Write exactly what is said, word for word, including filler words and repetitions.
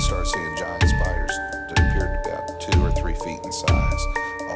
started seeing giant spiders that appeared about two or three feet in size